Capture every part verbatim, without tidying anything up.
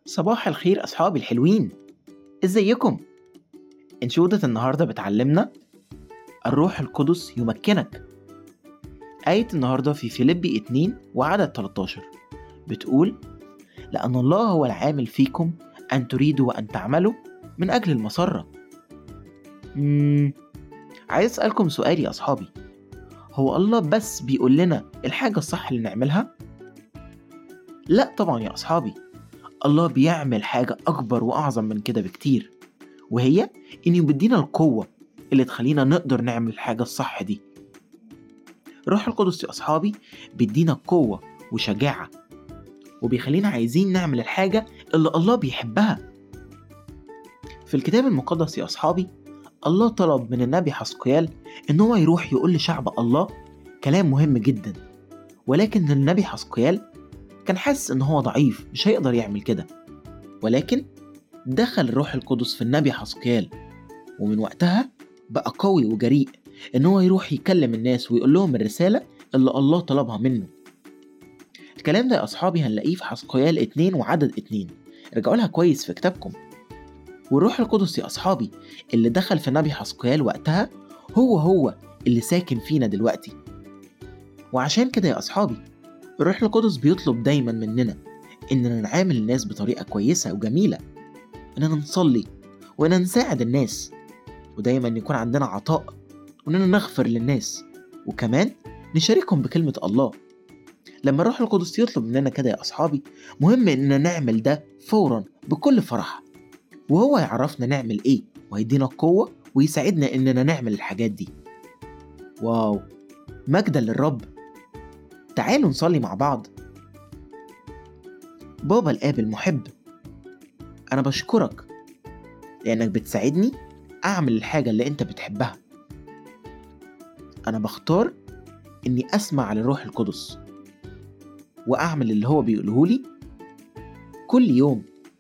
صباح الخير أصحابي الحلوين، إزيكم؟ إنشودة النهاردة بتعلمنا الروح القدس يمكنك. آية النهاردة في فيليبي اتنين وعدد تلتاشر بتقول: لأن الله هو العامل فيكم أن تريدوا وأن تعملوا من أجل المسرة. مم... عايز أسألكم سؤال يا أصحابي، هو الله بس بيقول لنا الحاجة الصح اللي نعملها؟ لا طبعا يا أصحابي، الله بيعمل حاجة أكبر وأعظم من كده بكتير، وهي إنه بيدينا القوة اللي تخلينا نقدر نعمل الحاجة الصح دي. روح القدس يا أصحابي بيدينا قوة وشجاعة، وبيخلينا عايزين نعمل الحاجة اللي الله بيحبها. في الكتاب المقدس يا أصحابي، الله طلب من النبي حسقيال إن هو يروح يقول لشعب الله كلام مهم جدا، ولكن النبي حسقيال كان حاسس إن هو ضعيف مش هيقدر يعمل كده، ولكن دخل الروح القدس في النبي حسقيال، ومن وقتها بقى قوي وجريء إن هو يروح يكلم الناس ويقول لهم الرسالة اللي الله طلبها منه. الكلام ده يا أصحابي هنلاقيه في حسقيال اتنين وعدد اتنين، رجعوا لها كويس في كتابكم. والروح القدس يا أصحابي اللي دخل في نبي حسقيال وقتها هو هو اللي ساكن فينا دلوقتي. وعشان كده يا أصحابي الروح القدس بيطلب دايما مننا إننا نعامل الناس بطريقة كويسة وجميلة، إننا نصلي وإننا نساعد الناس، ودايما يكون عندنا عطاء، وإننا نغفر للناس، وكمان نشاركهم بكلمة الله. لما الروح القدس يطلب مننا كده يا أصحابي مهم إننا نعمل ده فورا بكل فرح، وهو يعرفنا نعمل إيه ويدينا القوة ويساعدنا إننا نعمل الحاجات دي. واو، مجدا للرب. تعالوا نصلي مع بعض. بابا الآب المحب، أنا بشكرك لأنك بتساعدني أعمل الحاجة اللي أنت بتحبها. أنا بختار إني أسمع للروح القدس وأعمل اللي هو بيقولهولي كل يوم،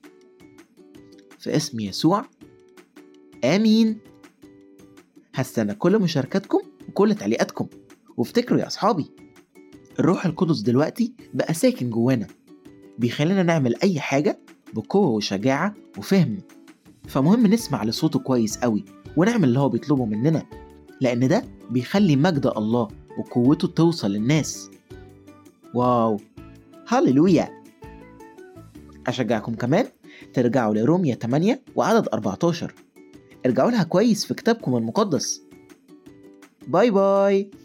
في اسم يسوع، آمين. هستنى كل مشاركاتكم وكل تعليقاتكم، وافتكروا يا أصحابي الروح القدس دلوقتي بقى ساكن جوانا، بيخلينا نعمل أي حاجة بقوة وشجاعة وفهم، فمهم نسمع لصوته كويس قوي ونعمل اللي هو بيطلبه مننا، لأن ده بيخلي مجد الله وقوته توصل للناس. واو، هاليلويا. أشجعكم كمان ترجعوا لرومية تمانية وعدد أربعتاشر، ارجعوا لها كويس في كتابكم المقدس. باي باي.